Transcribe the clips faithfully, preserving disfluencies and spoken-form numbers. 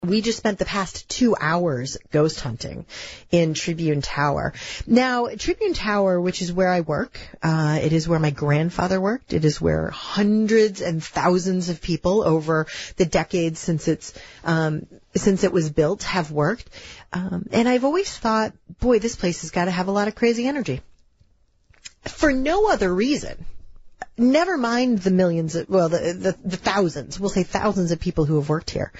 We just spent the past two hours ghost hunting in Tribune Tower. Now, Tribune Tower, which is where I work, uh, it is where my grandfather worked. It is where hundreds and thousands of people over the decades since it's, um, since it was built have worked. Um, and I've always thought, boy, this place has got to have a lot of crazy energy. For no other reason. Never mind the millions of, well, the, the, the thousands, we'll say thousands of people who have worked here.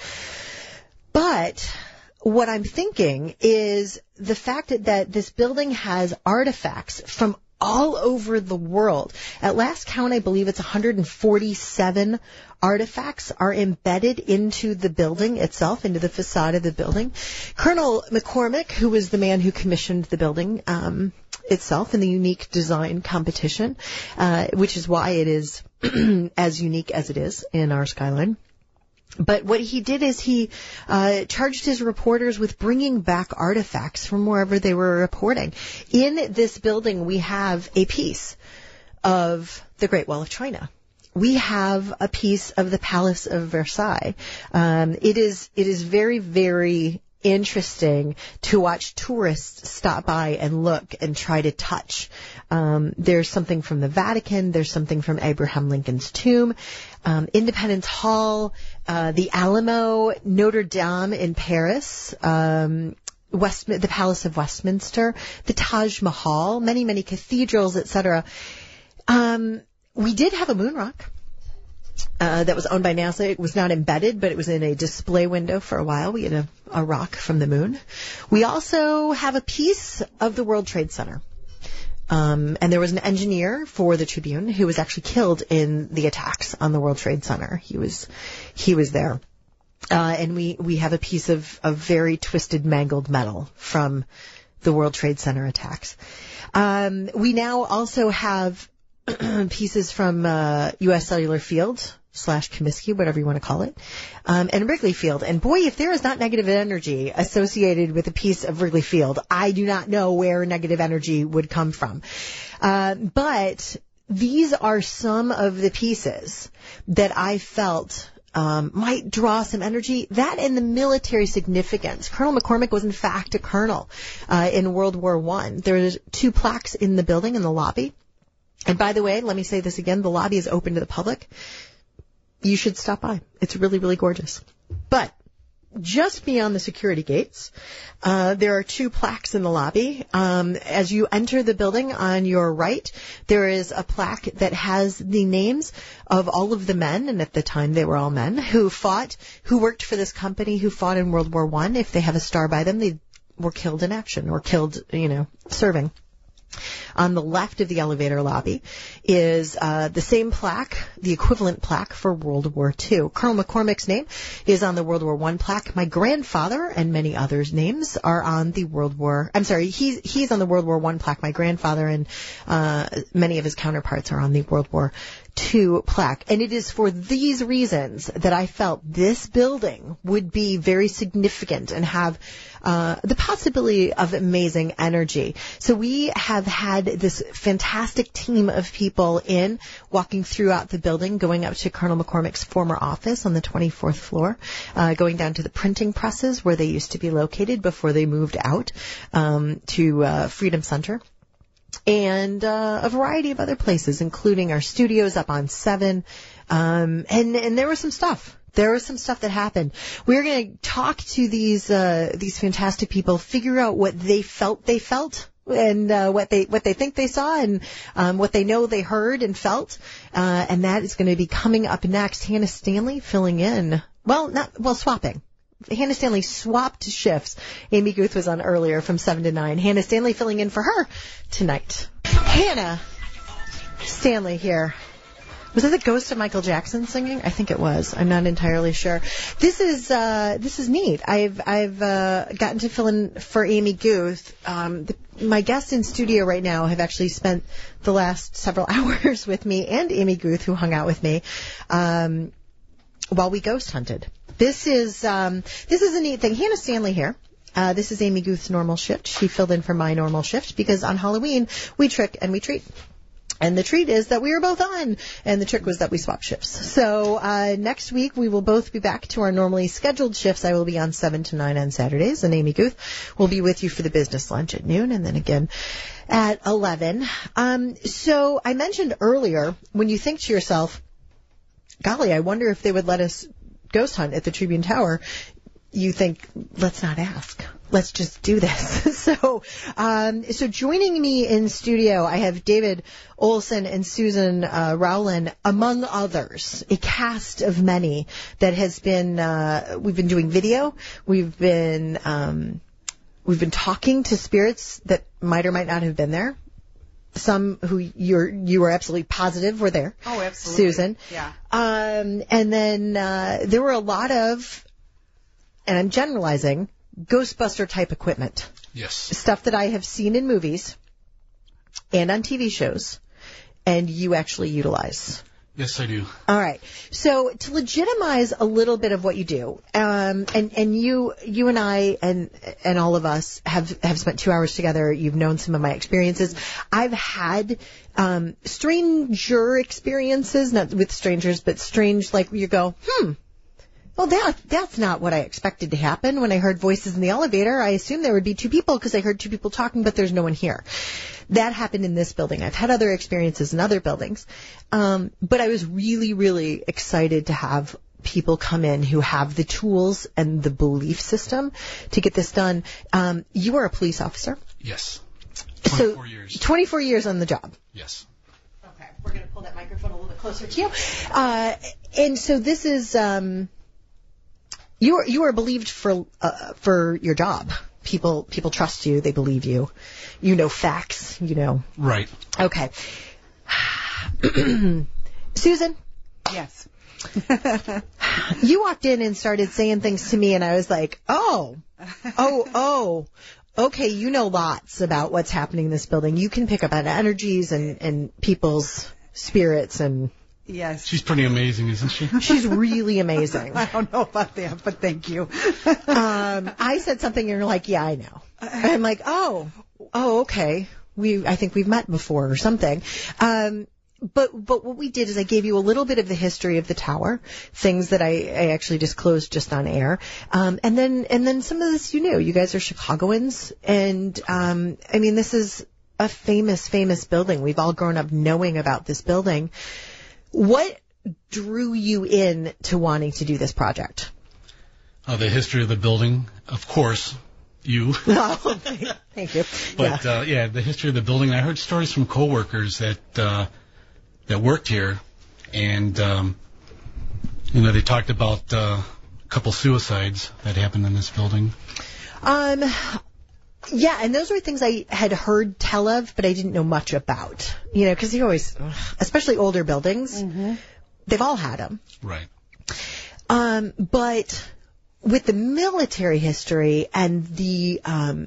But what I'm thinking is the fact that, that this building has artifacts from all over the world. At last count, I believe it's one hundred forty-seven artifacts are embedded into the building itself, into the facade of the building. Colonel McCormick, who was the man who commissioned the building um, itself in the unique design competition, uh, which is why it is as unique as it is in our skyline. But what he did is he uh, charged his reporters with bringing back artifacts from wherever they were reporting. In this building, we have a piece of the Great Wall of China. We have a piece of the Palace of Versailles. Um, it is it is very, very interesting to watch tourists stop by and look and try to touch. Um, there's something from the Vatican. There's something from Abraham Lincoln's tomb. Um, Independence Hall, uh, the Alamo, Notre Dame in Paris, um, West, the Palace of Westminster, the Taj Mahal, many, many cathedrals, et cetera. Um, we did have a moon rock. Uh, that was owned by NASA. It was not embedded, but it was in a display window for a while. We had a, a rock from the moon. We also have a piece of the World Trade Center. Um, and there was an engineer for the Tribune who was actually killed in the attacks on the World Trade Center. He was, he was there. Uh, and we, we have a piece of, of very twisted, mangled metal from the World Trade Center attacks. Um, we now also have pieces from uh, U S Cellular Field slash Comiskey, whatever you want to call it, um, and Wrigley Field. And boy, if there is not negative energy associated with a piece of Wrigley Field, I do not know where negative energy would come from. Uh, but these are some of the pieces that I felt um, might draw some energy. That and the military significance. Colonel McCormick was in fact a colonel uh, in World War One. There's two plaques in the building in the lobby. And by the way, let me say this again, the lobby is open to the public. You should stop by. It's really, really gorgeous. But just beyond the security gates, uh, there are two plaques in the lobby. Um, as you enter the building on your right, there is a plaque that has the names of all of the men, and at the time they were all men, who fought, who worked for this company, who fought in World War One. If they have a star by them, they were killed in action or killed, you know, serving. On the left of the elevator lobby is uh, the same plaque, the equivalent plaque for World War Two. Colonel McCormick's name is on the World War One plaque. My grandfather and many others' names are on the World War. I'm sorry, he's he's on the World War One plaque. My grandfather and uh, many of his counterparts are on the World War Two plaque. And it is for these reasons that I felt this building would be very significant and have uh, the possibility of amazing energy. So we have had this fantastic team of people in, walking throughout the building, going up to Colonel McCormick's former office on the twenty-fourth floor, uh, going down to the printing presses where they used to be located before they moved out um, to uh, Freedom Center. And uh, a variety of other places, including our studios up on seven. Um, and, and there was some stuff. There was some stuff that happened. We're going to talk to these uh, these fantastic people, figure out what they felt they felt, and uh, what they what they think they saw, and um, what they know they heard and felt. Uh, and that is going to be coming up next. Hannah Stanley filling in. Well, not well, swapping. Hannah Stanley swapped shifts. Amy Guth was on earlier from seven to nine. Hannah Stanley filling in for her tonight. Hannah Stanley here. Was that the ghost of Michael Jackson singing? I think it was. I'm not entirely sure. This is uh, this is neat. I've I've uh, gotten to fill in for Amy Guth. Um, the, my guests in studio right now have actually spent the last several hours with me and Amy Guth, who hung out with me um, while we ghost hunted. This is um, this is a neat thing. Hannah Stanley here. Uh, this is Amy Guth's normal shift. She filled in for my normal shift because on Halloween we trick and we treat. And the treat is that we are both on, and the trick was that we swapped shifts. So uh, next week we will both be back to our normally scheduled shifts. I will be on seven to nine on Saturdays, and Amy Guth will be with you for the business lunch at noon, and then again at eleven. Um, so I mentioned earlier, when you think to yourself, golly, I wonder if they would let us ghost hunt at the Tribune Tower, you think, let's not ask. Let's just do this. so, um, so joining me in studio, I have David Olson and Susan uh, Rowland, among others, a cast of many that has been. Uh, we've been doing video. We've been um, we've been talking to spirits that might or might not have been there. Some who you're you were absolutely positive were there. Oh, absolutely, Susan. Yeah. Um, and then uh, there were a lot of, and I'm generalizing, Ghostbuster type equipment. Yes. Stuff that I have seen in movies and on T V shows, and you actually utilize. Yes, I do. All right. So to legitimize a little bit of what you do, um, and and you you and I and and all of us have have spent two hours together. You've known some of my experiences. I've had um, stranger experiences, not with strangers, but strange, like you go, hmm. Well, that that's not what I expected to happen. When I heard voices in the elevator, I assumed there would be two people because I heard two people talking, but there's no one here. That happened in this building. I've had other experiences in other buildings. Um, but I was really, really excited to have people come in who have the tools and the belief system to get this done. Um, you are a police officer. Yes. twenty-four so, years. twenty-four years on the job. Yes. Okay. We're going to pull that microphone a little bit closer to you. Uh, and so this is... Um, You are you are believed for uh, for your job. People people trust you. They believe you. You know facts. You know. Right. Okay. Susan. Yes. You walked in and started saying things to me, and I was like, oh, oh, oh. Okay, you know lots about what's happening in this building. You can pick up on energies and and people's spirits and. Yes. She's pretty amazing, isn't she? She's really amazing. I don't know about that, but thank you. um, I said something and you're like, yeah, I know. I'm like, oh, oh, okay. We, I think we've met before or something. Um, but, but what we did is I gave you a little bit of the history of the tower, things that I, I actually disclosed just on air. Um, and then, and then some of this you knew. You guys are Chicagoans. And, um, I mean, this is a famous, famous building. We've all grown up knowing about this building. What drew you in to wanting to do this project? Uh, the history of the building, of course, you. Oh, thank you. But, yeah. Uh, yeah, the history of the building. I heard stories from coworkers that, uh, that worked here, and, um, you know, they talked about, uh, a couple suicides that happened in this building. Um, yeah, and those were things I had heard tell of, but I didn't know much about. You know, because you always, especially older buildings, mm-hmm. they've all had them. Right. Um, but with the military history and the um,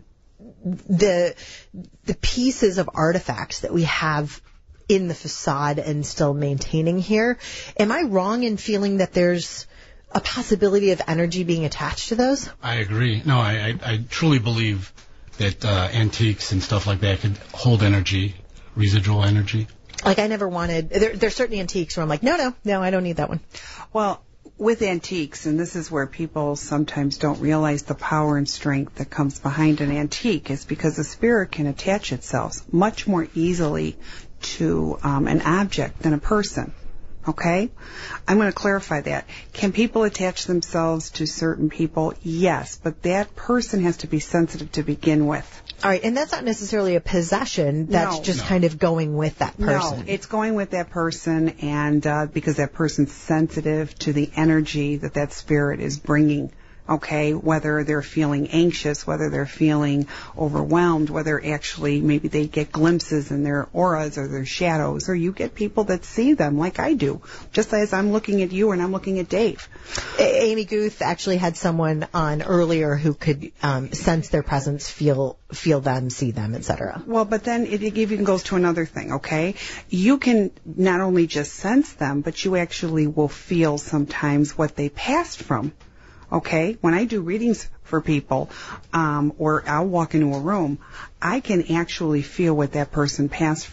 the the pieces of artifacts that we have in the facade and still maintaining here, am I wrong in feeling that there's a possibility of energy being attached to those? I agree. No, I, I, I truly believe that uh, antiques and stuff like that could hold energy, residual energy. Like I never wanted, there, there's certain antiques where I'm like, no, no, no, I don't need that one. Well, with antiques, and this is where people sometimes don't realize the power and strength that comes behind an antique, is because the spirit can attach itself much more easily to um, an object than a person. Okay? I'm going to clarify that. Can people attach themselves to certain people? Yes, but that person has to be sensitive to begin with. All right, and that's not necessarily a possession. That's No. just No. kind of going with that person. No, it's going with that person, and uh, because that person's sensitive to the energy that that spirit is bringing. Okay, whether they're feeling anxious, whether they're feeling overwhelmed, whether actually maybe they get glimpses in their auras or their shadows, or you get people that see them like I do, just as I'm looking at you and I'm looking at Dave. A- Amy Guth actually had someone on earlier who could um, sense their presence, feel feel them, see them, et cetera. Well, but then it even goes to another thing, okay? You can not only just sense them, but you actually will feel sometimes what they passed from. Okay, when I do readings for people, um, or I'll walk into a room, I can actually feel what that person passed from.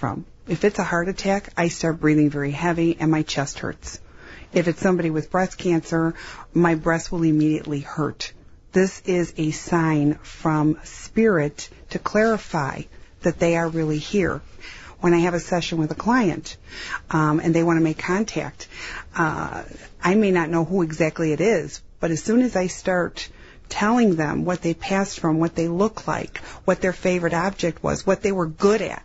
If it's a heart attack, I start breathing very heavy and my chest hurts. If it's somebody with breast cancer, my breast will immediately hurt. This is a sign from spirit to clarify that they are really here. When I have a session with a client um, and they want to make contact, uh, I may not know who exactly it is, but as soon as I start telling them what they passed from, what they look like, what their favorite object was, what they were good at,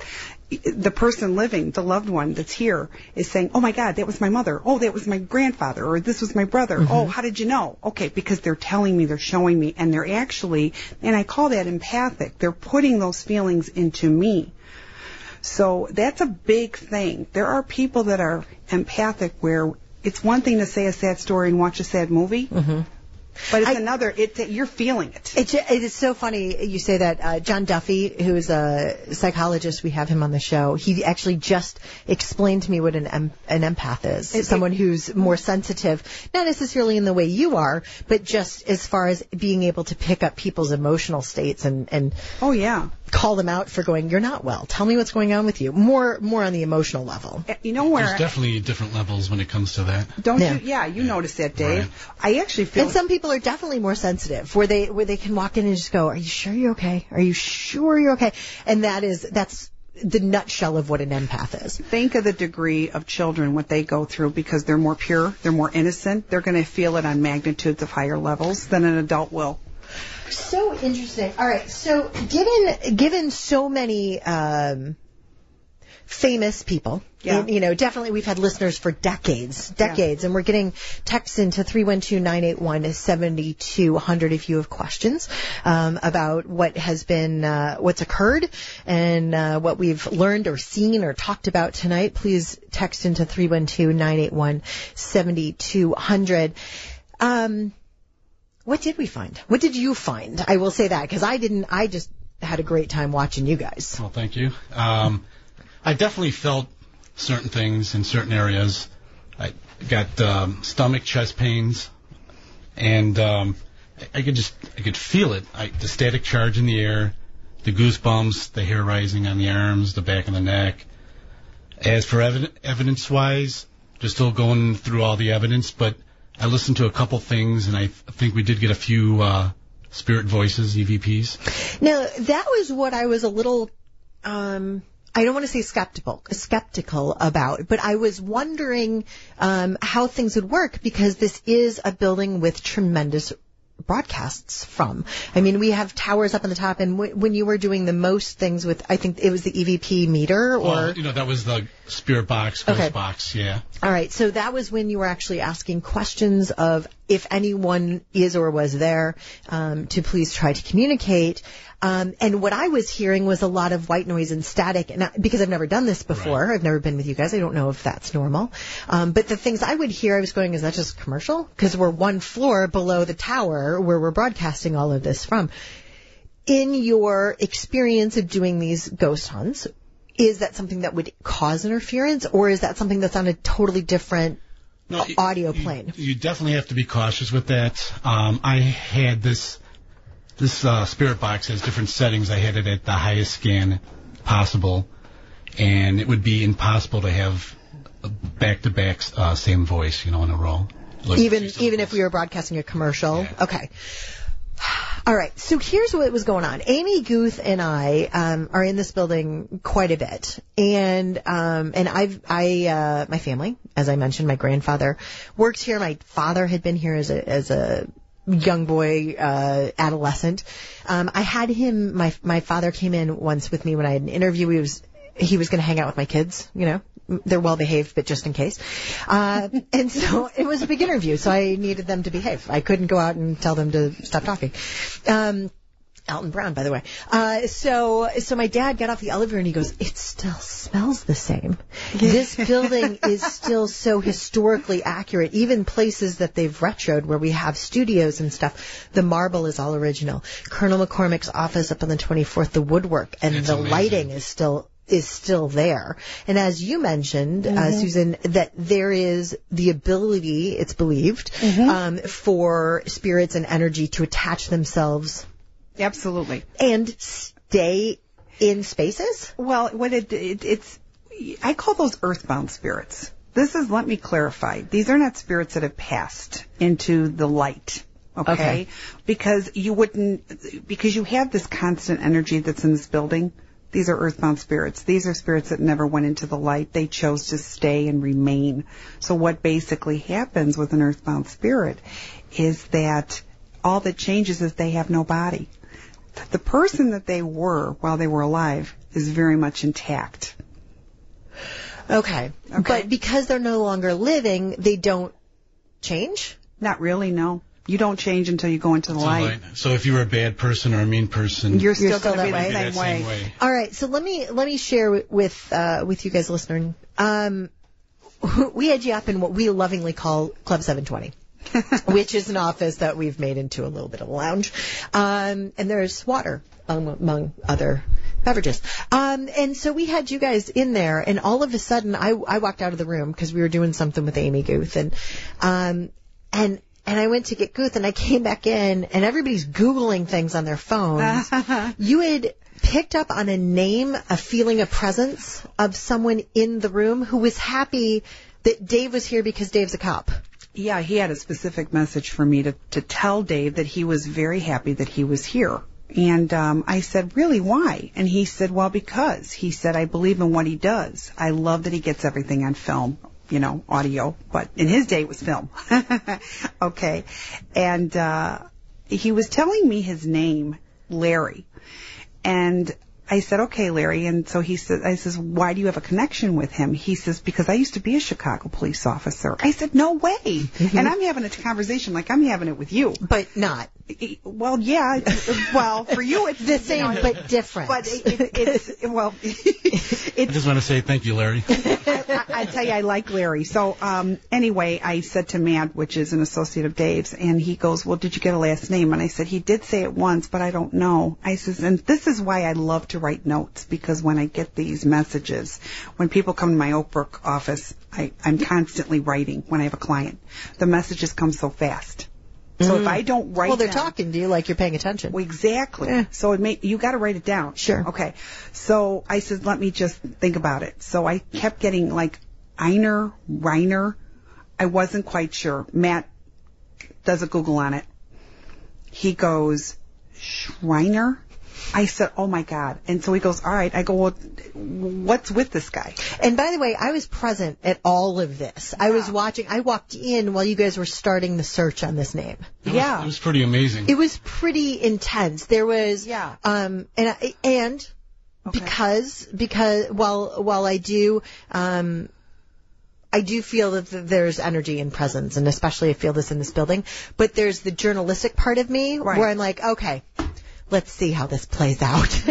the person living, the loved one that's here, is saying, oh my God, that was my mother. Oh, that was my grandfather. Or this was my brother. Mm-hmm. Oh, how did you know? Okay, because they're telling me, they're showing me, and they're actually, and I call that empathic. They're putting those feelings into me. So that's a big thing. There are people that are empathic where it's one thing to say a sad story and watch a sad movie. Mm-hmm. But it's I, another, it's, you're feeling it. It, it is so funny you say that. Uh, John Duffy, who is a psychologist, we have him on the show, he actually just explained to me what an em, an empath is. It's someone it, who's more sensitive, not necessarily in the way you are, but just as far as being able to pick up people's emotional states and, and oh yeah, call them out for going, you're not well. Tell me what's going on with you. More more on the emotional level. You know where... There's definitely different levels when it comes to that. Don't yeah. you? Yeah, you yeah. notice that, Dave. Right. I actually feel... And some people are definitely more sensitive, where they where they can walk in and just go, are you sure you're okay? Are you sure you're okay? And that is, that's the nutshell of what an empath is. Think of the degree of children, what they go through, because they're more pure, they're more innocent. They're going to feel it on magnitudes of higher levels than an adult will. So interesting. All right. So given given so many um, famous people, yeah. and, you know, definitely we've had listeners for decades, decades, yeah. and we're getting texts into three one two, nine eight one, seven two zero zero if you have questions um, about what has been, uh, what's occurred and uh, what we've learned or seen or talked about tonight. Please text into three one two, nine eight one, seven two zero zero. Um, What did we find? What did you find? I will say that because I didn't. I just had a great time watching you guys. Well, thank you. Um, I definitely felt certain things in certain areas. I got um, stomach, chest pains, and um, I, I could just I could feel it. I, the static charge in the air, the goosebumps, the hair rising on the arms, the back of the neck. As for evid- evidence-wise, just still going through all the evidence, but I listened to a couple things, and I th- think we did get a few uh, spirit voices, E V Ps. Now, that was what I was a little, um, I don't want to say skeptical, skeptical about, but I was wondering um, how things would work because this is a building with tremendous broadcasts from. I mean, we have towers up on the top, and w- when you were doing the most things with, I think it was the E V P meter, or well, you know, that was the spirit box, ghost okay. box, yeah. All right, so that was when you were actually asking questions of if anyone is or was there, um, to please try to communicate. Um, and what I was hearing was a lot of white noise and static, and I, because I've never done this before, right. I've never been with you guys, I don't know if that's normal. Um, but the things I would hear, I was going, is that just commercial? Because we're one floor below the tower where we're broadcasting all of this from. In your experience of doing these ghost hunts, is that something that would cause interference, or is that something that's on a totally different no, audio you, plane? You definitely have to be cautious with that. Um, I had this... This uh, spirit box has different settings. I had it at the highest scan possible, and it would be impossible to have a back-to-back uh, same voice, you know, in a row. Like even even if we were broadcasting a commercial? Yeah. Okay. All right. So here's what was going on. Amy Guth and I um, are in this building quite a bit, and um, and I've I uh, my family, as I mentioned, my grandfather worked here. My father had been here as a as a young boy, uh, adolescent. Um, I had him, my, my father came in once with me when I had an interview. He was, he was going to hang out with my kids, you know, they're well behaved, but just in case. Uh, and so it was a big interview, so I needed them to behave. I couldn't go out and tell them to stop talking. Um, Alton Brown, by the way. Uh, so, so my dad got off the elevator and he goes, it still smells the same. This building is still so historically accurate. Even places that they've retroed where we have studios and stuff, the marble is all original. Colonel McCormick's office up on the twenty-fourth, the woodwork and It's the amazing. lighting is still is still there. And as you mentioned, mm-hmm. uh, Susan, that there is the ability, it's believed, mm-hmm. um, for spirits and energy to attach themselves. Absolutely. And stay in spaces? Well, what it, it it's I call those earthbound spirits. This is, let me clarify, these are not spirits that have passed into the light. Okay? Okay. Because you wouldn't, because you have this constant energy that's in this building. These are earthbound spirits. These are spirits that never went into the light. They chose to stay and remain. So what basically happens with an earthbound spirit is that all that changes is they have no body. The person that they were while they were alive is very much intact. Okay. Okay. But because they're no longer living, they don't change? Not really, no. You don't change until you go into the So, light. like, so if you were a bad person or a mean person, You're still, You're still going to be that the way? same, that way. same way. All right, so let me let me share with with, uh, with you guys listening. Um, we had you up in what we lovingly call Club seven twenty, which is an office that we've made into a little bit of a lounge, um, and there's water um, among other beverages. Um, and so we had you guys in there, and all of a sudden, I I walked out of the room because we were doing something with Amy Guth, and um, and. And I went to get Guth, and I came back in, and everybody's Googling things on their phones. You had picked up on a name, a feeling of presence of someone in the room who was happy that Dave was here because Dave's a cop. Yeah, he had a specific message for me to, to tell Dave that he was very happy that he was here. And um, I said, really, why? And he said, well, because. He said, I believe in what he does. I love that he gets everything on film. You know, audio, but in his day it was film. Okay. And uh he was telling me his name, Larry. And I said, okay, Larry. And so he said, I says, why do you have a connection with him? He says, because I used to be a Chicago police officer. I said, no way. Mm-hmm. And I'm having a conversation like I'm having it with you. But not. Well, yeah. Well, for you it's the same, you know, but different. But it, it, it's, well, it's, I just want to say thank you, Larry. I, I tell you, I like Larry. So um anyway, I said to Matt, which is an associate of Dave's, and he goes, well, did you get a last name? And I said, he did say it once, but I don't know. I says, and this is why I love to write notes, because when I get these messages, when people come to my Oakbrook office, I, I'm constantly writing when I have a client. The messages come so fast. So mm. if I don't write Well, they're down, talking to you like you're paying attention. Well, exactly. Yeah. So it may, you got to write it down. Sure. Okay. So I said, let me just think about it. So I kept getting like Einer, Reiner. I wasn't quite sure. Matt does a Google on it. He goes, Schreiner? I said, oh my God. And so he goes, all right. I go, well, what's with this guy? And by the way, I was present at all of this. I was watching. I walked in while you guys were starting the search on this name. It yeah. Was, it was pretty amazing. It was pretty intense. There was, yeah. um, and, I, and okay. because, because while, while I do, um, I do feel that there's energy and presence, and especially I feel this in this building, but there's the journalistic part of me right. where I'm like, okay, let's see how this plays out.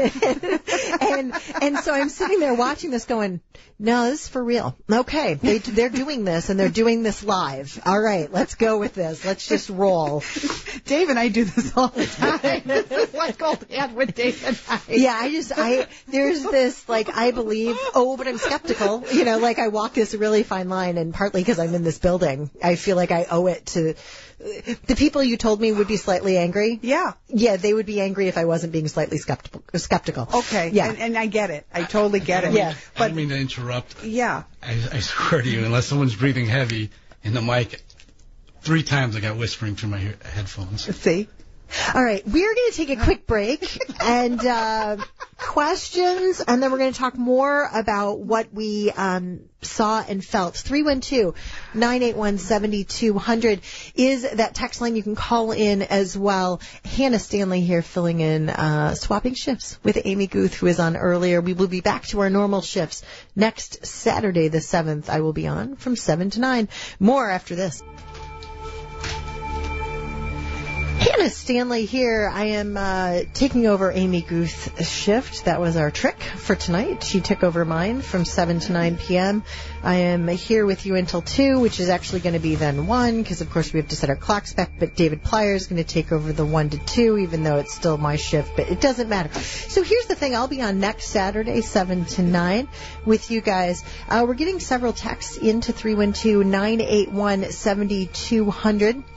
and and so I'm sitting there watching this going, no, this is for real. Okay, they, they're doing this, and they're doing this live. All right, let's go with this. Let's just roll. Dave and I do this all the time. This is like old hand with Dave and I. Yeah, I just, I, there's this, like, I believe, oh, but I'm skeptical. You know, like I walk this really fine line, and partly because I'm in this building, I feel like I owe it to the people you told me would be slightly angry. Yeah. Yeah, they would be angry if I wasn't being slightly skeptical. skeptical. Okay. Yeah. And, and I get it. I totally get it. Yeah. I But don't mean to interrupt. yeah. I, I swear to you, unless someone's breathing heavy in the mic, three times I got whispering through my he- headphones. See? All right, we're going to take a quick break and uh, questions, and then we're going to talk more about what we um, saw and felt. three one two, nine eight one, seven two zero zero is that text line. You can call in as well. Hannah Stanley here filling in, uh, swapping shifts with Amy Guth, who is on earlier. We will be back to our normal shifts next Saturday, the seventh. I will be on from seven to nine. More after this. Hannah Stanley here. I am uh, taking over Amy Guth's shift. That was our trick for tonight. She took over mine from seven to nine p.m. I am here with you until two, which is actually going to be then one, because of course we have to set our clocks back, but David Plyer is going to take over the one to two, even though it's still my shift, but it doesn't matter. So here's the thing. I'll be on next Saturday, seven to nine, with you guys. Uh, we're getting several texts into three one two, nine eight one, seven two zero zero.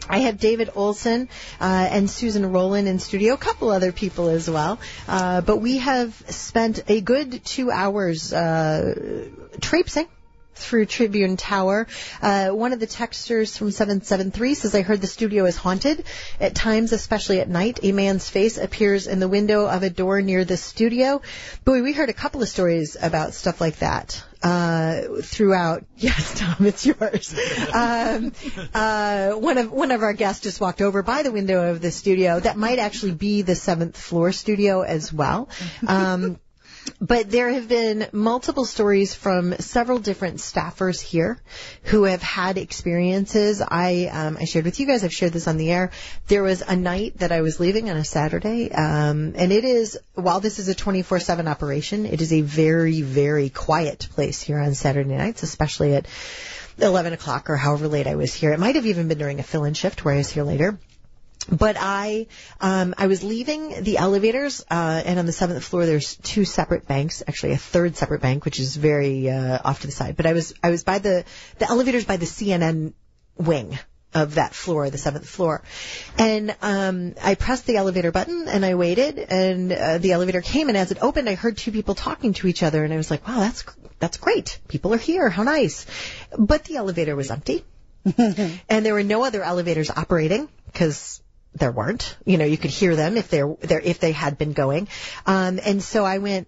I have David Olson uh, and Susan Rowland in studio, a couple other people as well. Uh, but we have spent a good two hours uh, traipsing through Tribune Tower. Uh, one of the texters from seven seven three says, I heard the studio is haunted. At times, especially at night, a man's face appears in the window of a door near the studio. Boy, we heard a couple of stories about stuff like that uh, throughout. Yes, Tom, it's yours. Um, uh, one of one of our guests just walked over by the window of the studio. That might actually be the seventh floor studio as well. Um, But there have been multiple stories from several different staffers here who have had experiences. I um, I shared with you guys, I've shared this on the air. There was a night that I was leaving on a Saturday, um, and it is, while this is a twenty-four seven operation, it is a very, very quiet place here on Saturday nights, especially at eleven o'clock or however late I was here. It might have even been during a fill-in shift where I was here later. But I, um, I was leaving the elevators, uh, and on the seventh floor there's two separate banks, actually a third separate bank, which is very, uh, off to the side. But I was, I was by the, the elevators by the C N N wing of that floor, the seventh floor. And, um, I pressed the elevator button and I waited and, uh, the elevator came, and as it opened I heard two people talking to each other, and I was like, wow, that's, that's great. People are here. How nice. But the elevator was empty. And there were no other elevators operating, because there weren't. You know, you could hear them if they're, they're if they had been going. Um, and so I went,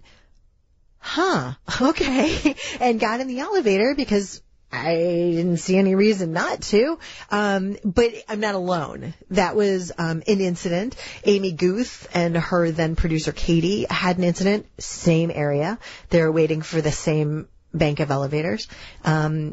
huh, okay, and got in the elevator because I didn't see any reason not to. Um, but I'm not alone. That was um, an incident. Amy Guth and her then producer Katie had an incident, same area. They were waiting for the same bank of elevators. Um,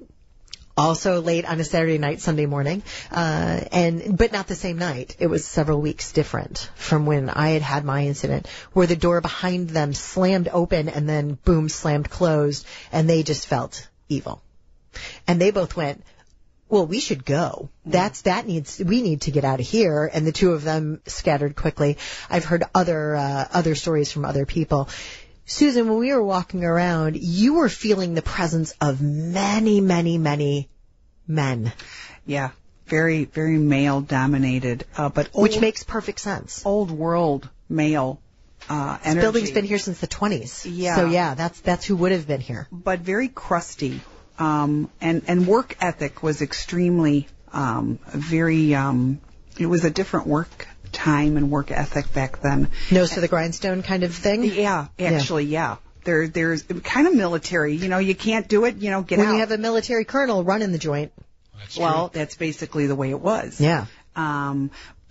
Also late on a Saturday night, Sunday morning, uh, and but not the same night. It was several weeks different from when I had had my incident, where the door behind them slammed open and then boom, slammed closed, and they just felt evil. And they both went, well, we should go. That's that needs we need to get out of here. And the two of them scattered quickly. I've heard other uh, other stories from other people. Susan, when we were walking around, you were feeling the presence of many, many, many men. Yeah, very, very male-dominated, uh, but old, which makes perfect sense. Old world male uh, energy. This building's been here since the twenties. Yeah. So yeah, that's that's who would have been here. But very crusty, um, and and work ethic was extremely um, very. Um, it was a different work time and work ethic back then. Nose to the grindstone kind of thing? Yeah, actually, yeah. yeah. There, there's kind of military. You know, you can't do it, you know, get when out. When you have a military colonel running the joint. That's well, true. That's basically the way it was. Yeah. Um,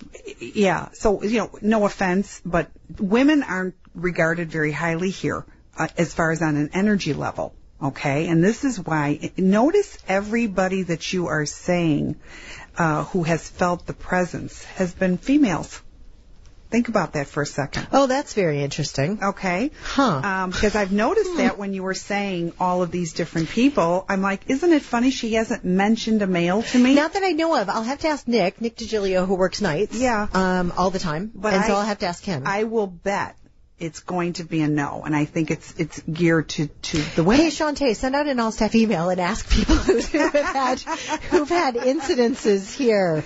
yeah, so, you know, no offense, but women aren't regarded very highly here uh, as far as on an energy level. Okay, and this is why, notice everybody that you are saying uh, who has felt the presence has been females. Think about that for a second. Oh, that's very interesting. Okay. Huh. Um, because I've noticed that when you were saying all of these different people, I'm like, isn't it funny she hasn't mentioned a male to me? Not that I know of. I'll have to ask Nick, Nick DiGilio, who works nights. Yeah. Um, all the time. But and I, so I'll have to ask him. I will bet it's going to be a no, and I think it's it's geared to, to the women. Hey, Shantae, send out an all-staff email and ask people who have had who've had incidences here.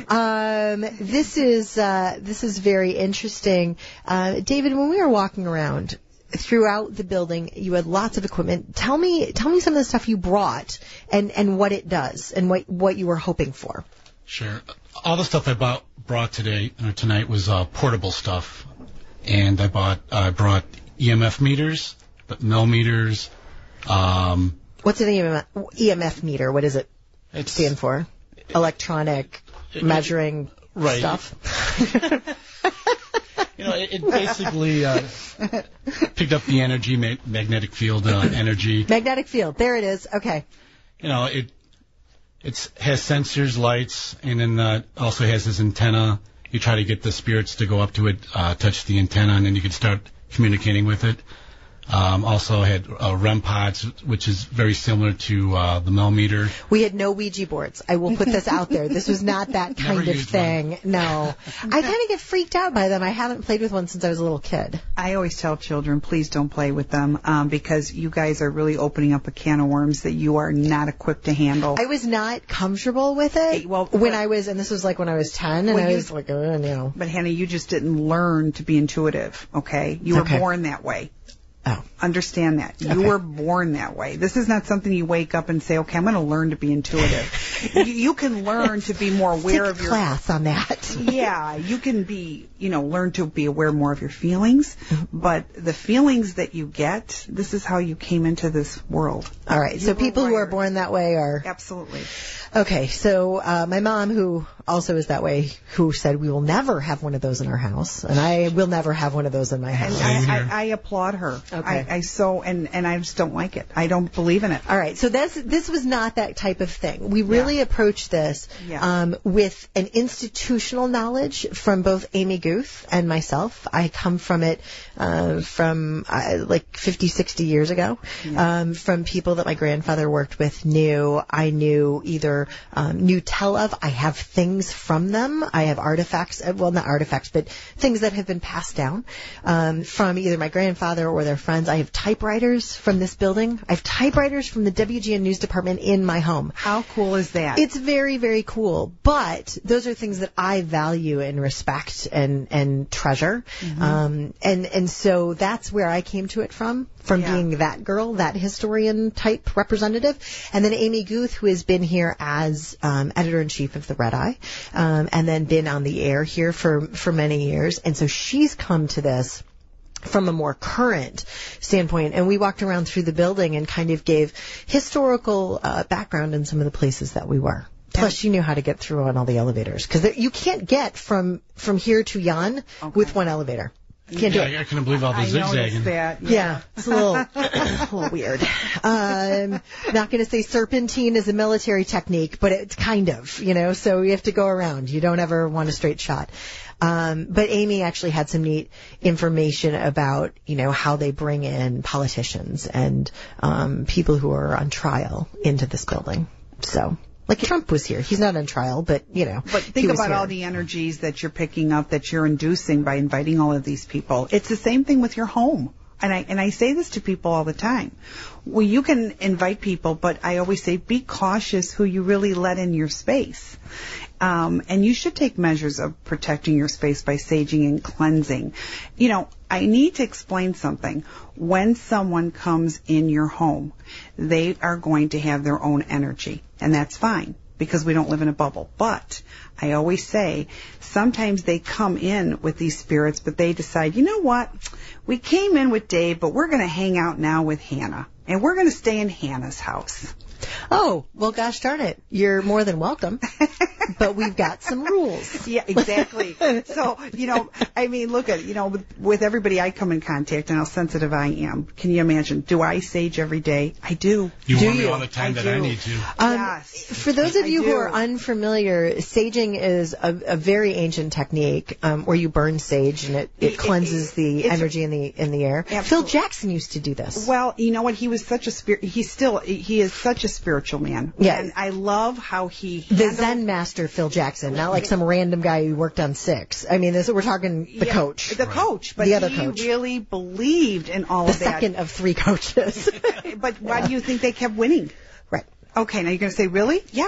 Um, this is uh, this is very interesting, uh, David. When we were walking around throughout the building, you had lots of equipment. Tell me, tell me some of the stuff you brought and and what it does and what what you were hoping for. Sure. All the stuff I bought, brought today or tonight was uh, portable stuff. And I bought, I brought E M F meters, but mill meters. Um, What's an E M F meter? What does it it's, stand for? Electronic it, measuring right. stuff. You know, it, it basically uh, picked up the energy, ma- magnetic field uh, energy. Magnetic field. There it is. Okay. You know, it it's has sensors, lights, and then uh, also has this antenna. You try to get the spirits to go up to it, uh, touch the antenna, and then you can start communicating with it. Um, also had uh, R E M pods, which is very similar to uh, the Millimeter. We had no Ouija boards. I will put this out there. This was not that kind Never of used thing. one. No. I kind of get freaked out by them. I haven't played with one since I was a little kid. I always tell children, please don't play with them um, because you guys are really opening up a can of worms that you are not equipped to handle. I was not comfortable with it Hey, well, when but- I was, and this was like when I was ten, and When I you- was like, uh, you know. But Hannah, you just didn't learn to be intuitive, okay? You were Okay. born that way. Oh. Understand that. You Okay. were born that way. This is not something you wake up and say, okay, I'm going to learn to be intuitive. you, you can learn to be more aware Take of a your... class on that. Yeah, you can be, you know, learn to be aware more of your feelings, Mm-hmm. but the feelings that you get, this is how you came into this world. All right. So You were people who are wired. born that way are... Absolutely. Okay, so uh, my mom, who also is that way, who said we will never have one of those in our house, and I will never have one of those in my And house. Same I, here. I, I applaud her. Okay. I, I so, and, and I just don't like it. I don't believe in it. All right, so this this was not that type of thing. We really Yeah. approached this Yeah. um, with an institutional knowledge from both Amy Guth and myself. I come from it uh, from uh, like fifty, sixty years ago, um, from people that my grandfather worked with, knew. I knew either um, knew tell of. I have things from them. I have artifacts, uh, well, not artifacts, but things that have been passed down um, from either my grandfather or their friends. I have typewriters from this building. I have typewriters from the W G N News Department in my home. How cool is that? It's very, very cool. But those are things that I value and respect and, and treasure. Mm-hmm. Um, and, and so that's where I came to it from, from Yeah. being that girl, that historian type representative. And then Amy Guth, who has been here as um, editor-in-chief of the Red Eye, um, and then been on the air here for, for many years. And so she's come to this from a more current standpoint, and we walked around through the building and kind of gave historical uh, background in some of the places that we were. Plus, she knew how to get through on all the elevators, because you can't get from from here to yon with one elevator. You can't do Yeah, it. I, I couldn't believe all the I zigzagging. noticed that. Yeah, it's a little, a little weird. Um, not going to say serpentine is a military technique, but it's kind of, you know, so you have to go around. You don't ever want a straight shot. Um, but Amy actually had some neat information about, you know, how they bring in politicians and um, people who are on trial into this building. So, like Trump was here. He's not on trial, but, you know. But he think was about here. all the energies that you're picking up, that you're inducing by inviting all of these people. It's the same thing with your home. And I and I say this to people all the time. Well, you can invite people, but I always say be cautious who you really let in your space. Um, and you should take measures of protecting your space by saging and cleansing. You know, I need to explain something. When someone comes in your home, they are going to have their own energy, and that's fine because we don't live in a bubble. But I always say sometimes they come in with these spirits, but they decide, you know what? We came in with Dave, but we're going to hang out now with Hannah, and we're going to stay in Hannah's house. Oh, well, gosh darn it. You're more than welcome. But we've got some rules. Yeah, exactly. So, you know, I mean, look at, you know, with, with everybody I come in contact and how sensitive I am. Can you imagine? Do I sage every day? I do. You Do warn me you? all the time I that do. I need to. Um, Yes. For those of I you who do. are unfamiliar, saging is a, a very ancient technique um, where you burn sage and it, it It- cleanses it- the it's- energy in the in the air. Phil Absolutely. Jackson used to do this. Well, you know what? He was such a spirit. He's still, he is such a spiritual man. Yeah. And I love how he The handled- Zen master Phil Jackson, not like some random guy who worked on Six. I mean, this, we're talking the Yeah, coach, The coach. But The other he coach. really believed in all the of that. second of three coaches. But why do you think they kept winning? Right. Okay, now you're going to say, really? Yeah.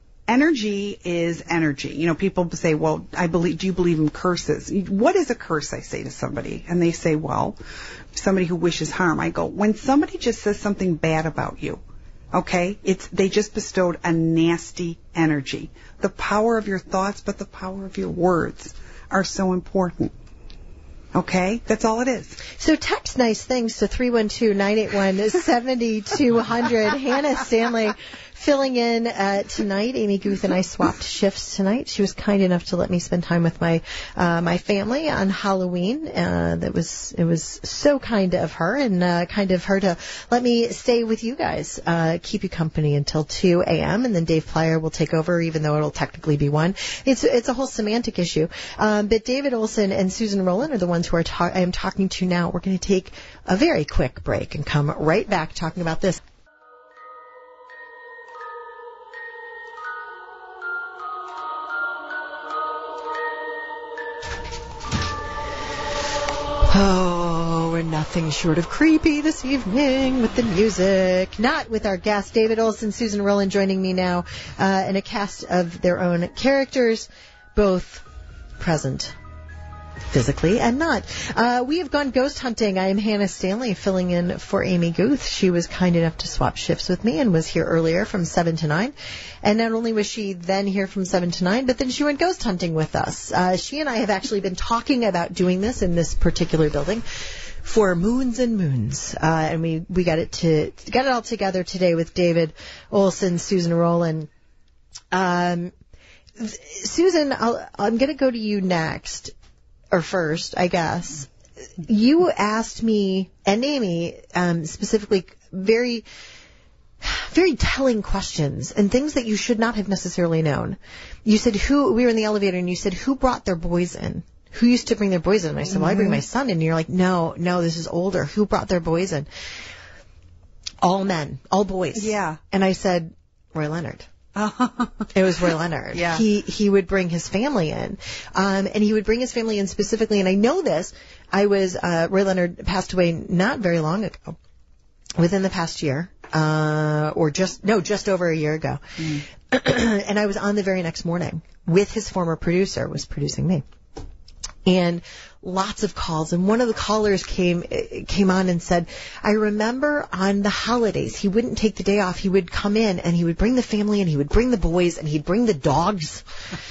Energy is energy. You know, people say, well, I believe, do you believe in curses? What is a curse, I say to somebody? And they say, well, somebody who wishes harm. I go, when somebody just says something bad about you, okay, it's, they just bestowed a nasty energy. The power of your thoughts, but the power of your words are so important. Okay? That's all it is. So text nice things to three one two, nine eight one, seven two zero zero. Hannah Stanley filling in uh, tonight. Amy Guth and I swapped shifts tonight. She was kind enough to let me spend time with my uh, my family on Halloween. Uh, that was it was so kind of her, and uh, kind of her to let me stay with you guys, uh, keep you company until two a.m. and then Dave Plyer will take over, even though it'll technically be one. It's it's a whole semantic issue. Um, but David Olson and Susan Rowland are the ones who are ta- I am talking to now. We're going to take a very quick break and come right back talking about this. Oh, we're nothing short of creepy this evening with the music. Not with our guest, David Olson, Susan Rowland joining me now, uh, and a cast of their own characters, both present physically and not. Uh, we have gone ghost hunting. I am Hannah Stanley, filling in for Amy Guth. She was kind enough to swap shifts with me and was here earlier from seven to nine. And not only was she then here from seven to nine, but then she went ghost hunting with us. Uh, she and I have actually been talking about doing this in this particular building for moons and moons. Uh, and we, we got it to, got it all together today with David Olson, Susan Rowland. Um, Susan, I'll, I'm going to go to you next. Or first, I guess. You asked me and Amy um, specifically very, very telling questions and things that you should not have necessarily known. You said who, we were in the elevator and you said who brought their boys in? Who used to bring their boys in? And I said, mm-hmm. well, I bring my son in. And you're like, no, no, this is older. Who brought their boys in? All men, all boys. Yeah. And I said, Roy Leonard. It was Roy Leonard. Yeah. He he would bring his family in, um, and he would bring his family in specifically. And I know this. I was uh, Roy Leonard passed away not very long ago, within the past year, uh, or just no, just over a year ago. Mm. And I was on the very next morning with his former producer, was producing me, and lots of calls. And one of the callers came came on and said, I remember on the holidays, he wouldn't take the day off. He would come in and he would bring the family and he would bring the boys and he'd bring the dogs.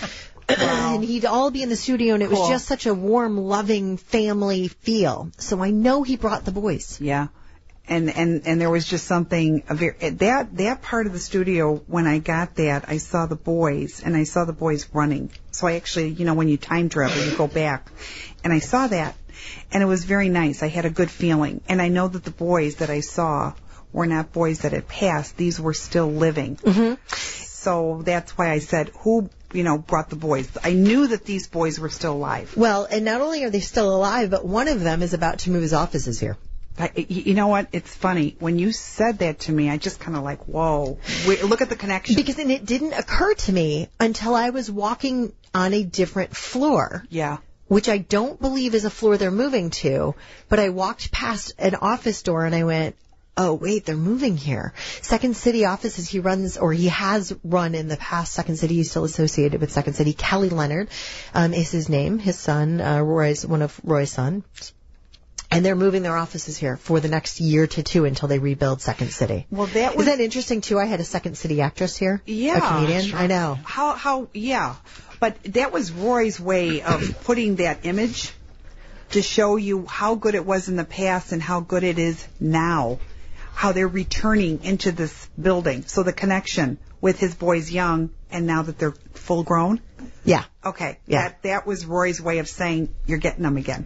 Wow. And he'd all be in the studio, and it cool. was just such a warm, loving family feel. So I know he brought the boys. Yeah. And, and, and there was just something, a very, that, that part of the studio, when I got that, I saw the boys, and I saw the boys running. So I actually, you know, when you time travel, you go back, and I saw that, and it was very nice. I had a good feeling. And I know that the boys that I saw were not boys that had passed. These were still living. Mm-hmm. So that's why I said, who, you know, brought the boys? I knew that these boys were still alive. Well, and not only are they still alive, but one of them is about to move his offices here. I, you know what? It's funny. When you said that to me, I just kind of like, whoa, wait, look at the connection. Because and it didn't occur to me until I was walking on a different floor. Yeah. Which I don't believe is a floor they're moving to. But I walked past an office door and I went, oh, wait, they're moving here. Second City offices he runs, or he has run in the past. Second City, he's still associated with Second City. Kelly Leonard um, is his name. His son, uh, Roy's, one of Roy's sons. And they're moving their offices here for the next year to two until they rebuild Second City. Well, that was... Is that interesting, too? I had a Second City actress here. Yeah. A comedian. Sure. I know. How, how, yeah. But that was Roy's way of putting that image to show you how good it was in the past and how good it is now. How they're returning into this building. So the connection with his boys young and now that they're full grown. Yeah. Okay. Yeah. That, that was Roy's way of saying, you're getting them again.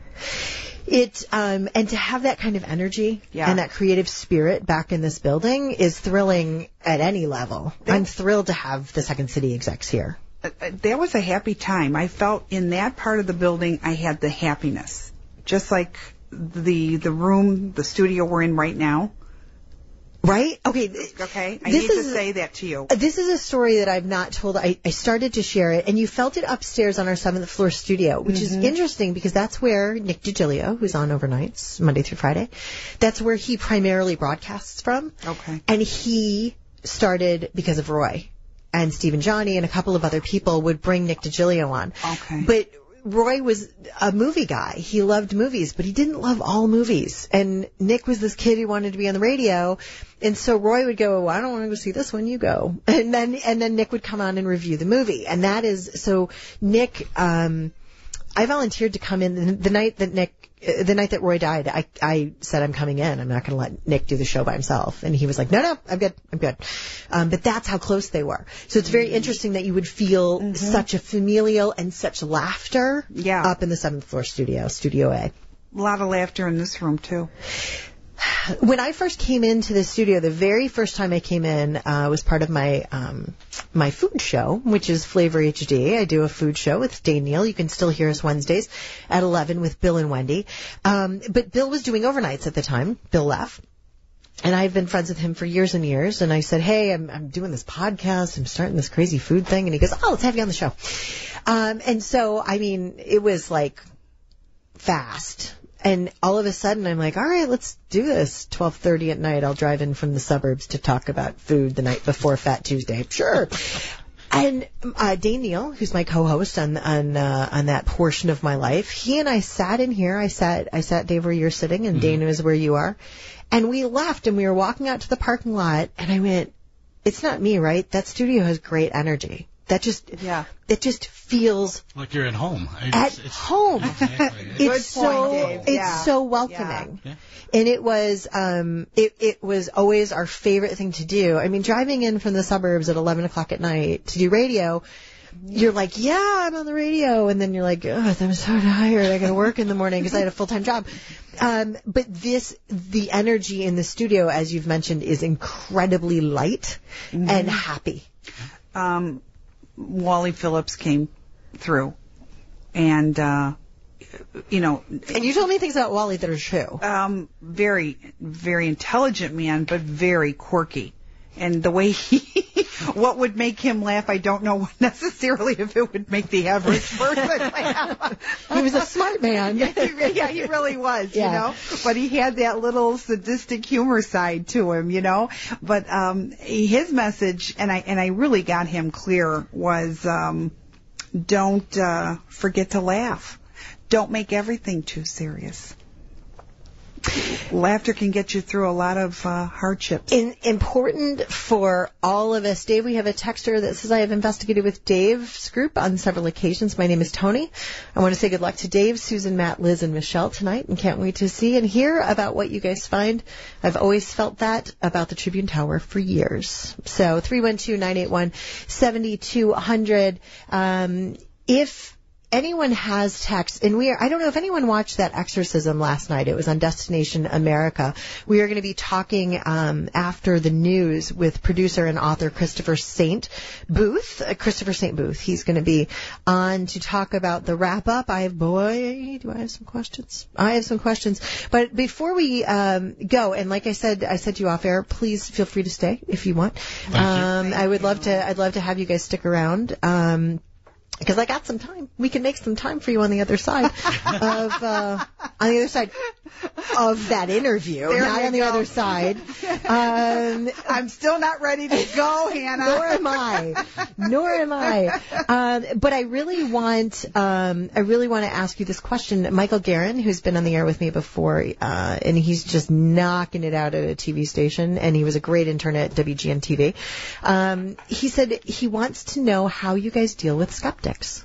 It um and to have that kind of energy yeah. and that creative spirit back in this building is thrilling at any level. That, I'm thrilled to have the Second City execs here. Uh, that was a happy time. I felt in that part of the building I had the happiness, just like the the room, the studio we're in right now. Right? Okay. Okay. I this need is, to say that to you. This is a story that I've not told. I, I started to share it, and you felt it upstairs on our seventh floor studio, which mm-hmm. is interesting because that's where Nick DiGilio, who's on overnights, Monday through Friday, that's where he primarily broadcasts from. Okay. And he started because of Roy. And Stephen Johnny and a couple of other people would bring Nick DiGilio on. Okay. But Roy was a movie guy. He loved movies, but he didn't love all movies. And Nick was this kid who wanted to be on the radio. And so Roy would go, well, I don't want to go see this one, you go. And then, and then Nick would come on and review the movie. And that is, so Nick, um, I volunteered to come in the, the night that Nick, uh, the night that Roy died. I, I said, I'm coming in. I'm not going to let Nick do the show by himself. And he was like, no, no, I'm good. I'm good. Um, but that's how close they were. So it's very interesting that you would feel mm-hmm. such a familial and such laughter yeah. up in the seventh floor studio, Studio A. A lot of laughter in this room, too. When I first came into the studio, the very first time I came in uh, was part of my um, my food show, which is Flavor H D. I do a food show with Dane Neal. You can still hear us Wednesdays at eleven with Bill and Wendy. Um, but Bill was doing overnights at the time, Bill Leff. And I've been friends with him for years and years. And I said, hey, I'm, I'm doing this podcast. I'm starting this crazy food thing. And he goes, oh, let's have you on the show. Um, and so, I mean, it was like fast. And all of a sudden, I'm like, all right, let's do this. twelve thirty at night, I'll drive in from the suburbs to talk about food the night before Fat Tuesday. Sure. And uh, Dane Neal, who's my co-host on on uh, on that portion of my life, he and I sat in here. I sat, I sat, Dave, where you're sitting, and mm-hmm. Dane is where you are. And we left, and we were walking out to the parking lot, and I went, it's not me, right? That studio has great energy. That just, yeah. It just feels like you're at home. It's, at it's, home. Exactly. It's Good so, point, Dave. it's yeah. so welcoming. Yeah. And it was, um, it, it was always our favorite thing to do. I mean, driving in from the suburbs at eleven o'clock at night to do radio, you're like, yeah, I'm on the radio. And then you're like, oh, I'm so tired. I got to work in the morning because I had a full-time job. Um, but this, the energy in the studio, as you've mentioned, is incredibly light mm-hmm. and happy. Um, Wally Phillips came through, and uh, you know, and you told me things about Wally that are true. Um, very, very intelligent man, but very quirky. And the way he, what would make him laugh, I don't know necessarily if it would make the average person laugh. He was a smart man. yeah, he, yeah, he really was, yeah. you know. But he had that little sadistic humor side to him, you know. But um, his message, and I and I really got him clear, was um, don't uh, forget to laugh. Don't make everything too serious. Laughter can get you through a lot of uh, hardships. In, important for all of us. Dave, we have a texter that says, I have investigated with Dave's group on several occasions. My name is Tony. I want to say good luck to Dave, Susan, Matt, Liz, and Michelle tonight, and can't wait to see and hear about what you guys find. I've always felt that about the Tribune Tower for years. So three one two, nine eight one, seven two zero zero. Um, if anyone has text, and we are, I don't know if anyone watched that exorcism last night. It was on Destination America. We are going to be talking um, after the news with producer and author Christopher Saint Booth. Uh, Christopher Saint Booth. He's going to be on to talk about the wrap up. I have, boy, do I have some questions? I have some questions. But before we um, go, and like I said, I said to you off air, please feel free to stay if you want. Um, I would love to. I'd love to have you guys stick around. Um, Because I got some time. We can make some time for you on the other side of uh, on the other side of that interview, there not on the go. other side. Um, I'm still not ready to go, Hannah. Nor am I. Nor am I. Um, but I really want, um, I really want to ask you this question. Michael Guerin, who's been on the air with me before, uh, and he's just knocking it out at a T V station, and he was a great intern at W G N T V. Um, he said he wants to know how you guys deal with skeptics.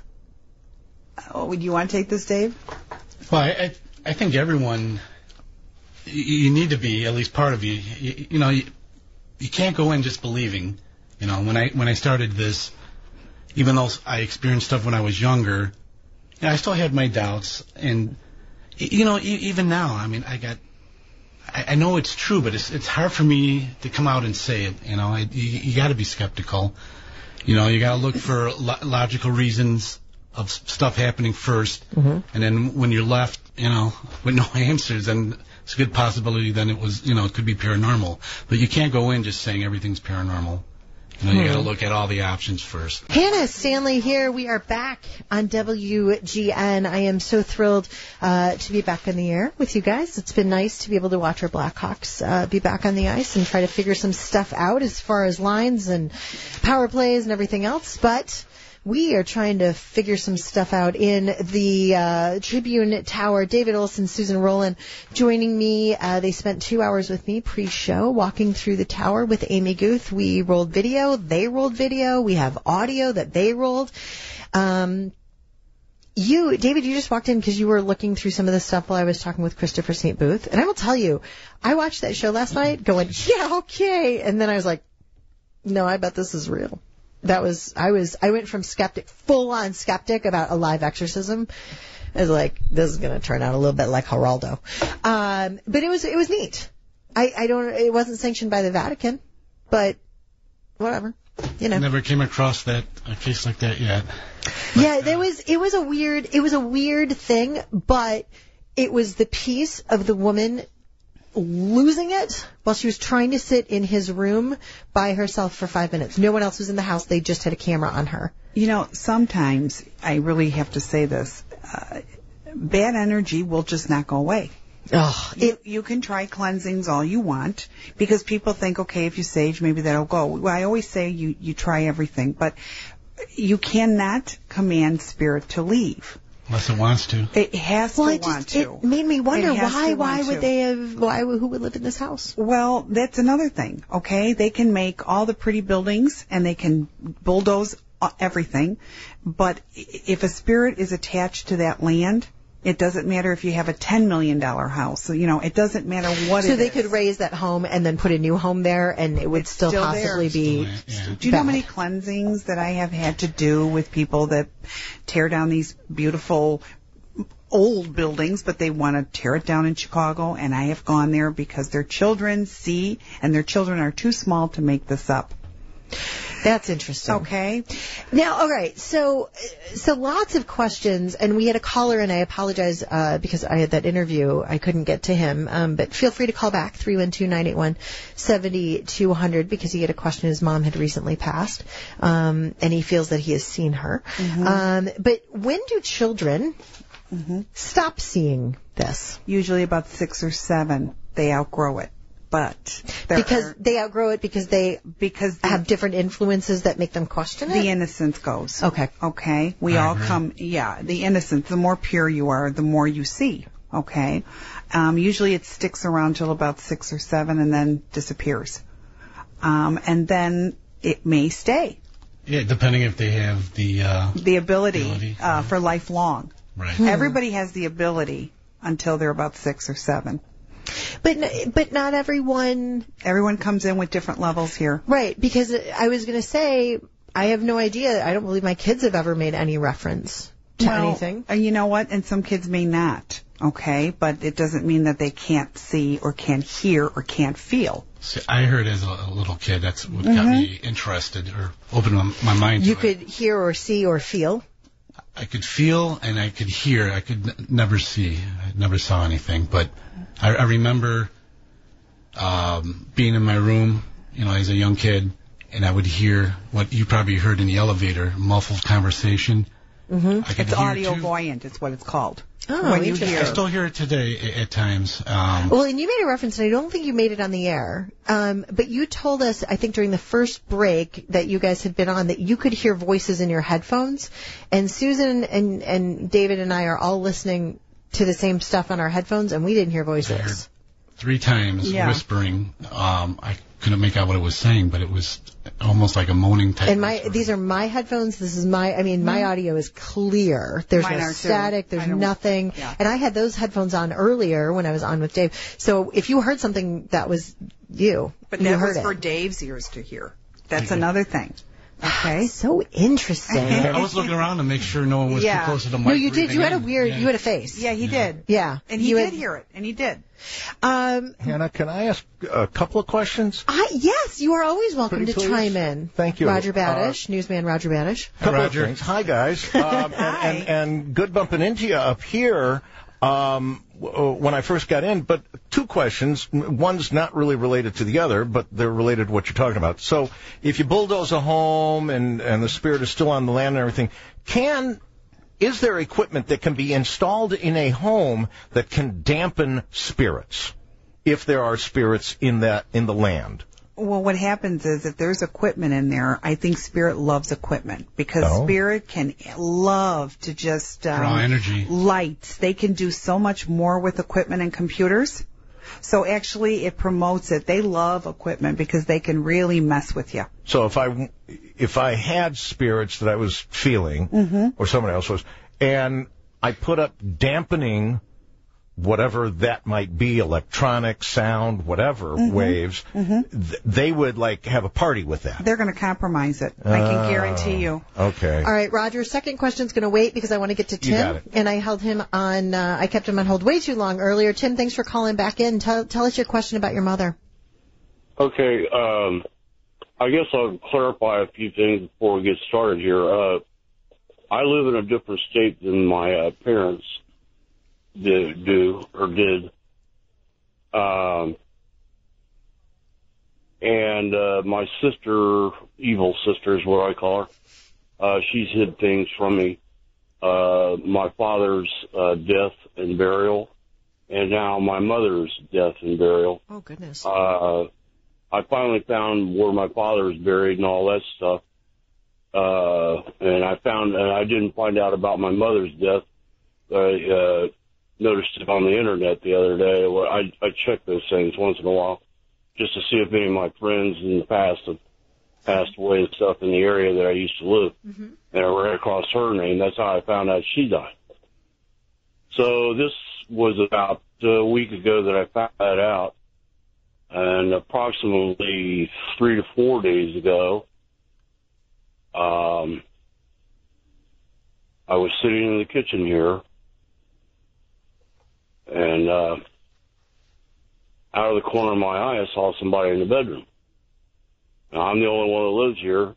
Oh, would you want to take this, Dave? Well, I, I, I think everyone, you, you need to be, at least part of you, you, you know, you, you can't go in just believing. You know, when I when I started this, even though I experienced stuff when I was younger, you know, I still had my doubts. And, you know, e- even now, I mean, I got, I, I know it's true, but it's it's hard for me to come out and say it. You know, I, you, you got to be skeptical. You know, you got to look for lo- logical reasons of stuff happening first, mm-hmm. and then when you're left, you know, with no answers, then it's a good possibility then it was, you know, it could be paranormal. But you can't go in just saying everything's paranormal. You know, hmm. you got to look at all the options first. Hannah Stanley here. We are back on W G N. I am so thrilled uh, to be back in the air with you guys. It's been nice to be able to watch our Blackhawks uh, be back on the ice and try to figure some stuff out as far as lines and power plays and everything else. But we are trying to figure some stuff out in the uh, Tribune Tower. David Olson, Susan Rowland joining me. Uh, they spent two hours with me pre-show walking through the tower with Amy Guth. We rolled video. They rolled video. We have audio that they rolled. Um, you, David, you just walked in because you were looking through some of the stuff while I was talking with Christopher Saint Booth. And I will tell you, I watched that show last night going, yeah, okay. And then I was like, no, I bet this is real. That was, I was, I went from skeptic, full on skeptic about a live exorcism. I was like, this is going to turn out a little bit like Geraldo. Um, but it was, it was neat. I, I don't, it wasn't sanctioned by the Vatican, but whatever, you know. Never came across that, a case like that yet. Yeah, there was, it was a weird, it was a weird thing, but it was the piece of the woman losing it while she was trying to sit in his room by herself for five minutes. No one else was in the house. They just had a camera on her. You know, sometimes, I really have to say this, uh, bad energy will just not go away. Oh, you, it, you can try cleansings all you want because people think, okay, if you sage, maybe that'll go. Well, I always say you, you try everything, but you cannot command spirit to leave. Unless it wants to. It has well, to it want just, to. It made me wonder It has why, to why want would to. they have, why, who would live in this house? Well, that's another thing, okay? They can make all the pretty buildings and they can bulldoze everything, but if a spirit is attached to that land, it doesn't matter if you have a ten million dollars house. So, you know, it doesn't matter what so it is. So they could raise that home and then put a new home there and it would still, still possibly there. be Still, yeah. Do you know how bad. many cleansings that I have had to do with people that tear down these beautiful old buildings, but they want to tear it down in Chicago, and I have gone there because their children see, and their children are too small to make this up. That's interesting. Okay. Now, all right. So, so lots of questions, and we had a caller, and I apologize uh, because I had that interview. I couldn't get to him, um, but feel free to call back three one two, nine eight one, seven two zero zero because he had a question. His mom had recently passed, um, and he feels that he has seen her. Mm-hmm. Um, but when do children mm-hmm. stop seeing this? Usually about six or seven. They outgrow it. But because are, they outgrow it because they because the, have different influences that make them question it. The innocence goes. Okay. Okay. We I all agree. come. Yeah. The innocence. The more pure you are, the more you see. Okay. Um, usually it sticks around till about six or seven and then disappears. Um, and then it may stay. Yeah, depending if they have the uh, The ability, ability uh, yeah. for lifelong. Right. Hmm. Everybody has the ability until they're about six or seven. But but not everyone. Everyone comes in with different levels here. Right, because I was going to say, I have no idea. I don't believe my kids have ever made any reference to well, anything. Uh, you know what? And some kids may not. Okay, but it doesn't mean that they can't see or can't hear or can't feel. See, I heard as a, a little kid, that's what Mm-hmm. got me interested or opened my, my mind to You it. could hear or see or feel. I could feel and I could hear. I could n- never see. I never saw anything. But I, I remember um, being in my room, you know, as a young kid, and I would hear what you probably heard in the elevator, muffled conversation. Mm-hmm. I could It's hear audio too. voyant. It's what it's called. Oh, when you interesting. hear. I still hear it today a- at times. Um, Well, and you made a reference, and I don't think you made it on the air, um, but you told us, I think during the first break that you guys had been on, that you could hear voices in your headphones. And Susan and, and David and I are all listening to the same stuff on our headphones, and we didn't hear I heard voices. three times Yeah. whispering. Um, I couldn't make out what it was saying, but it was almost like a moaning type. And my whispering. these are my headphones. This is my. I mean, my audio is clear. There's Mine no are too. static. There's I don't- nothing. yeah. And I had those headphones on earlier when I was on with Dave. So if you heard something, that was you. But you that heard was it. for Dave's ears to hear. That's another thing. Okay. So interesting. I was looking around to make sure no one was Yeah. too close to the mic. No, you did. You breathing had a in. weird. Yeah. You had a face. Yeah, he did. Yeah. And he You did had- hear it. And he did. Um. Hannah, can I ask a couple of questions? I, yes, you are always welcome Pretty to please? chime in. Thank you. Roger Badish, newsman Roger Badish. Couple Roger. of things. Hi, guys. Um, and, Hi. and, and good bumping into you up here um, w- when I first got in. But two questions. One's not really related to the other, but they're related to what you're talking about. So if you bulldoze a home and, and the spirit is still on the land and everything, can... Is there equipment that can be installed in a home that can dampen spirits, if there are spirits in that in the land? Well, what happens is if there's equipment in there, I think spirit loves equipment because Oh. spirit can love to just um, Draw energy. lights. They can do so much more with equipment and computers. So actually, it promotes it. They love equipment because they can really mess with you. So if I if I had spirits that I was feeling, Mm-hmm. or someone else was, and I put up dampening, whatever that might be, electronic, sound, whatever, mm-hmm. waves, mm-hmm. Th- they would, like, have a party with that. They're going to compromise it. I can Oh, guarantee you. Okay. All right, Roger, second question's going to wait because I want to get to You got Tim. it. And I held him on, uh, I kept him on hold way too long earlier. Tim, thanks for calling back in. Tell, tell us your question about your mother. Okay, um, I guess I'll clarify a few things before we get started here. Uh, I live in a different state than my uh, parents do, do or did. Um, and uh, my sister, evil sister is what I call her, uh, she's hid things from me. Uh, my father's uh, death and burial, and now my mother's death and burial. Oh, goodness. Uh, I finally found where my father is buried and all that stuff. Uh, and I found, and I didn't find out about my mother's death. I, uh, noticed it on the internet the other day. I, I check those things once in a while just to see if any of my friends in the past have passed away and stuff in the area that I used to live. Mm-hmm. And I ran across her name. That's how I found out she died. So this was about a week ago that I found that out. And approximately three to four days ago, um, I was sitting in the kitchen here, and uh, out of the corner of my eye, I saw somebody in the bedroom. Now, I'm the only one that lives here.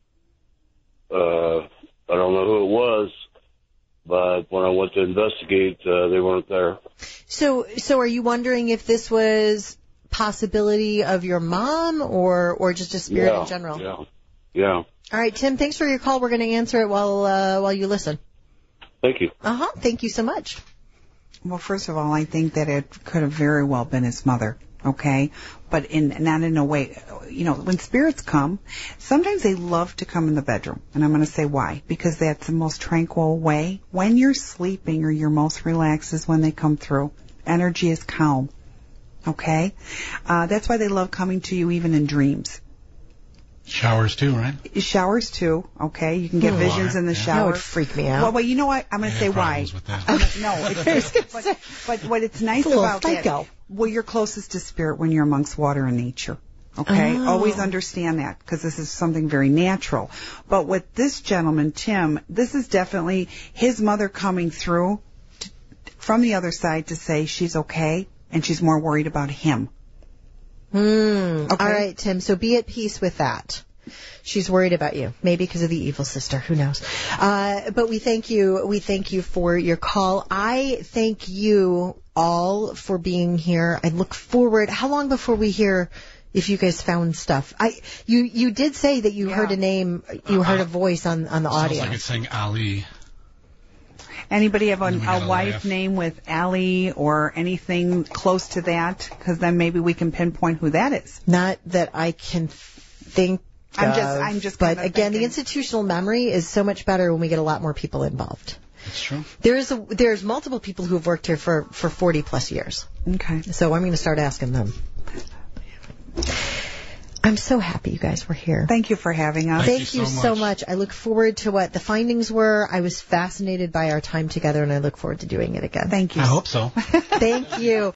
Uh, I don't know who it was, but when I went to investigate, uh, they weren't there. So, so are you wondering if this was possibility of your mom or, or just a spirit yeah, in general? Yeah, yeah. All right, Tim, thanks for your call. We're going to answer it while, uh, while you listen. Thank you. Uh-huh. Thank you so much. Well, first of all, I think that it could have very well been his mother, okay? But in not in a way, you know, when spirits come, sometimes they love to come in the bedroom. And I'm going to say why. Because that's the most tranquil way. When you're sleeping or you're most relaxed is when they come through. Energy is calm, okay? Uh, that's why they love coming to you even in dreams. Showers too, right? Showers too, okay? You can get Ooh, visions in the yeah. shower. That would freak me out. Well, well, you know what? I'm going to I say have why. problems with that. I'm gonna- no, it's, but, but what it's nice It's a little about psycho. that, well, you're closest to spirit when you're amongst water and nature. Okay? Oh. Always understand that because this is something very natural. But with this gentleman, Tim, this is definitely his mother coming through to, from the other side to say she's okay and she's more worried about him. Hmm. Okay. All right, Tim. So be at peace with that. She's worried about you, maybe because of the evil sister. Who knows? Uh, but we thank you. We thank you for your call. I thank you all for being here. I look forward. How long before we hear if you guys found stuff? I you you did say that you Yeah. heard a name. You heard a voice on on the Sounds audio. like it's saying Ali. Anybody have a, We gotta a wife laugh. name with Allie or anything close to that? Because then maybe we can pinpoint who that is. Not that I can think. I'm of, just- I'm just But kinda again, the thinking- institutional memory is so much better when we get a lot more people involved. That's true. There is a, there's multiple people who have worked here for, for forty plus years. Okay. So I'm going to start asking them. I'm so happy you guys were here. Thank you for having us. Thank Thank you you so so much. much. I look forward to what the findings were. I was fascinated by our time together, and I look forward to doing it again. Thank you. I hope so. Thank you.